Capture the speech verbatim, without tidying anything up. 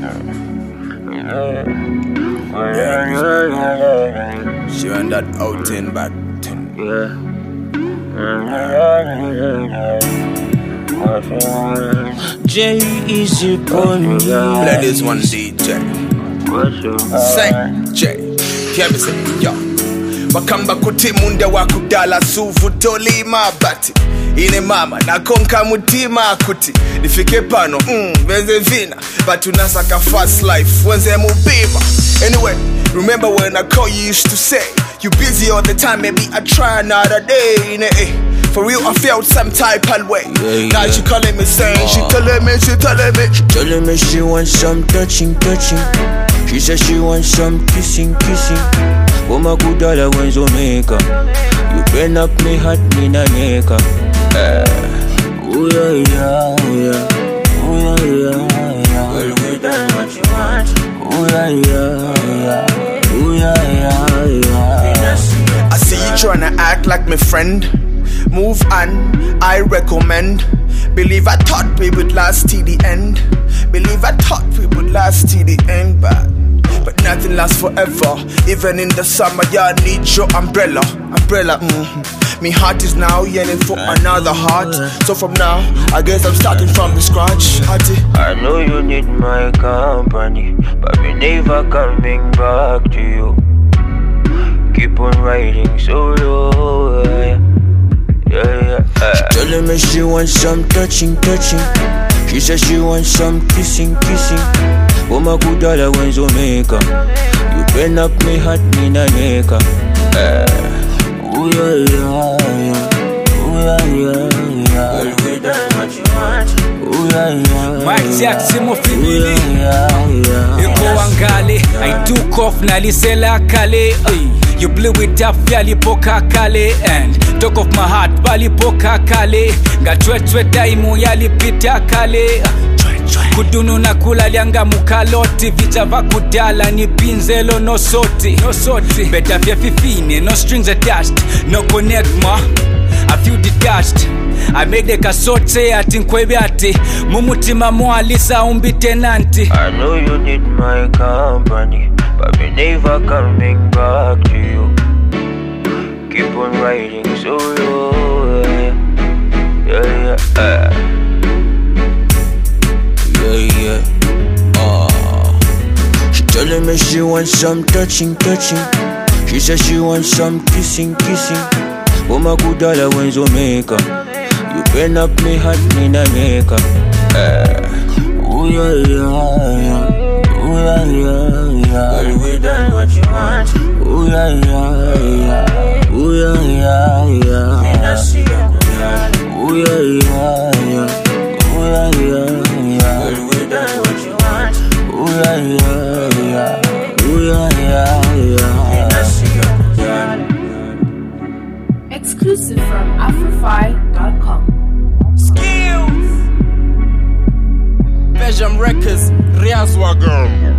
She on that outing back. J is your pony. Play this one, D J. Say, J. Hear me say, yo. Wakamba kuti munde wakudala suvu toli mabati. Ine mama nakonka mutima akuti nifike pano mm, venze vina but unasaka fast life wenze mubiba. Anyway, remember when I call you used to say you busy all the time, maybe I try another day. Eh, for real I felt some type of way. Yeah, now yeah. She calling me saying uh, she telling me, she telling me She telling me she wants some touching, touching. She says she wants some kissing, kissing. Woma kudala wenzo meka. You been up me hot me na neka. Uh, ooh yeah yeah, ooh yeah, ooh yeah yeah, yeah. Well, we done what you want. Ooh yeah yeah, yeah. Ooh yeah yeah, yeah. I see you tryna act like my friend. Move on, I recommend. Believe I thought we would last till the end. Believe I thought we would last till the end, but But nothing lasts forever. Even in the summer, y'all need your umbrella. Umbrella, mm-hmm. Me heart is now yearning for another heart. So from now, I guess I'm starting from the scratch. I know you need my company, but we never coming back to you. Keep on riding solo. Yeah, yeah, yeah. She telling me she wants some touching, touching. She says she wants some kissing, kissing. Woma kudala wenzo meka. You been up me hot me na neka. uh, Ooh yeah yeah yeah. Ooh yeah yeah yeah. Well, we done what you want. Ooh yeah yeah. Mike Jackson mo Ooh yeah yeah yeah. Eko wangale, I took off na lisela kale. You blew it up yali poka kale. And talk of my heart bali poka kale. Nga chwe chwe daimu yali pita kale. Kudunu na kula lianga mukaloti. Vita vakudala ni pinzelo no soti. No soti. Better vya fifine, no strings attached. No connect ma, I feel detached. I made the kasote ati nkwebe ati mumutima mwalisa umbi tenanti. I know you need my company, but we never coming back to you. Keep on riding solo. Yeah, yeah, yeah. Yeah, yeah. Uh, she telling me she wants some touching, touching. She says she wants some kissing, kissing. Woma kudala wenzo meka. You been up me hot me na neka. uh, Ooh yeah yeah yeah. Ooh yeah yeah yeah. Well, we done what you want. Ooh yeah yeah yeah. Ooh yeah yeah yeah. Ooh yeah yeah yeah. Ooh yeah yeah yeah. Well, we done what you want. Ooh yeah yeah yeah. Ooh yeah yeah yeah. Exclusive from Afrofy dot com. Skills Belgium Records, Riazwa girl.